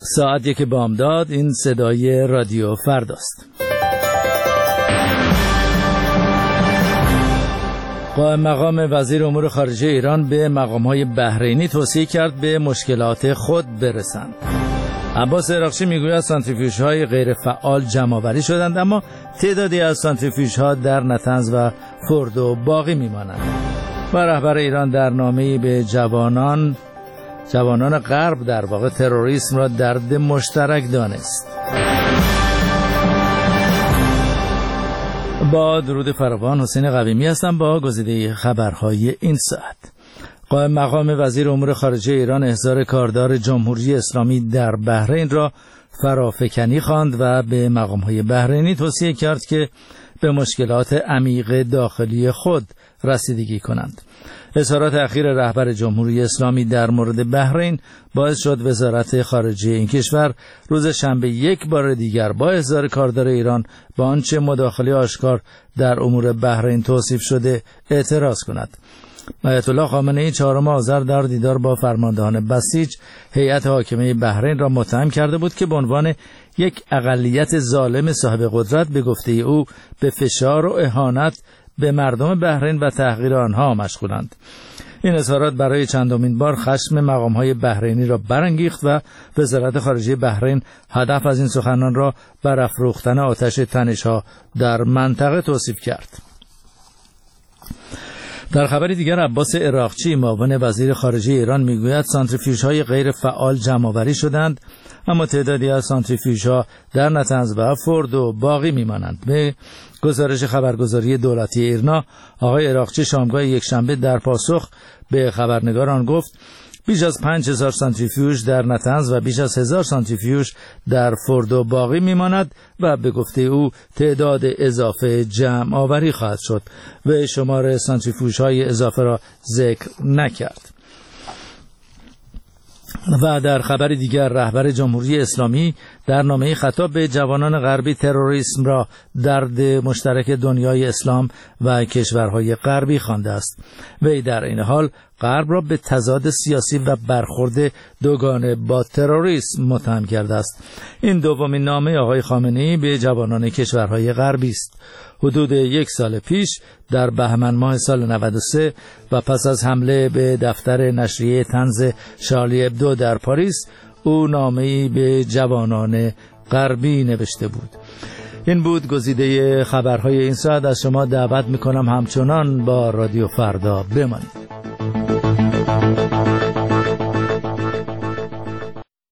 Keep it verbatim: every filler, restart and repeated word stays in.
ساعت یک بامداد. این صدای رادیو فرداست. قائم مقام وزیر امور خارجه ایران به مقام‌های بحرینی توصیه کرد به مشکلات خود برسند. عباس عراقچی میگوید سانتریفیوژهای غیر فعال جمع‌آوری شدند، اما تعدادی از سانتریفیوژها در نطنز و فرد و باقی میمانند. و رهبر ایران در نامه‌ای به جوانان جوانان غرب در واقع تروریسم را درد مشترک دانست. با درود فراوان، حسین قویمی هستم با گزیده خبرهای این ساعت. قائم مقام وزیر امور خارجه ایران احضار کاردار جمهوری اسلامی در بحرین را فرافکنی خواند و به مقام‌های بحرینی توصیه کرد که به مشکلات عمیق داخلی خود رسیدگی کنند. اظهارات اخیر رهبر جمهوری اسلامی در مورد بحرین باعث شد وزارت خارجه این کشور روز شنبه یک بار دیگر با احضار کاردار ایران با آنچه مداخله آشکار در امور بحرین توصیف شده اعتراض کند. آیت الله خامنه‌ای چهارم آذر در دیدار با فرماندهان بسیج هیئت حاکمه بحرین را متهم کرده بود که به عنوان یک اقلیت ظالم صاحب قدرت به گفته او به فشار و اهانت به مردم بحرین و تحقیر آنها مشغولند. این اظهارات برای چندمین بار خشم مقام‌های بحرینی را برانگیخت و وزارت خارجه بحرین هدف از این سخنان را برافروختن آتش تنش‌ها در منطقه توصیف کرد. در خبری دیگر عباس عراقچی معاون وزیر خارجه ایران میگوید سانتریفیوژهای غیر فعال جمع‌آوری شدند، اما تعدادی از سانتریفیوژها در نطنز و فرد و باقی میمانند. به گزارش خبرگزاری دولتی ایرنا، آقای عراقچی شامگاه یکشنبه در پاسخ به خبرنگاران گفت بیش از پنج هزار سانتریفیوژ در نطنز و بیش از هزار سانتریفیوژ در فرد و باقی میماند و به گفته او تعداد اضافه جمع آوری خواهد شد و شمار سانتریفیوژهای اضافه را ذکر نکرد. و در خبر دیگر رهبر جمهوری اسلامی در نامه‌ای خطاب به جوانان غربی تروریسم را درد مشترک دنیای اسلام و کشورهای غربی خوانده است. وی در این حال غرب را به تضاد سیاسی و برخورد دوگانه با تروریسم متهم کرده است. این دومین نامه آقای خامنه‌ای به جوانان کشورهای غربی است. حدود یک سال پیش در بهمن ماه سال نود و سه و پس از حمله به دفتر نشریه طنز شارلی ابدو در پاریس، او نامه‌ای به جوانان غربی نوشته بود. این بود گزیده خبرهای این ساعت. از شما دعوت میکنم همچنان با رادیو فردا بمانید.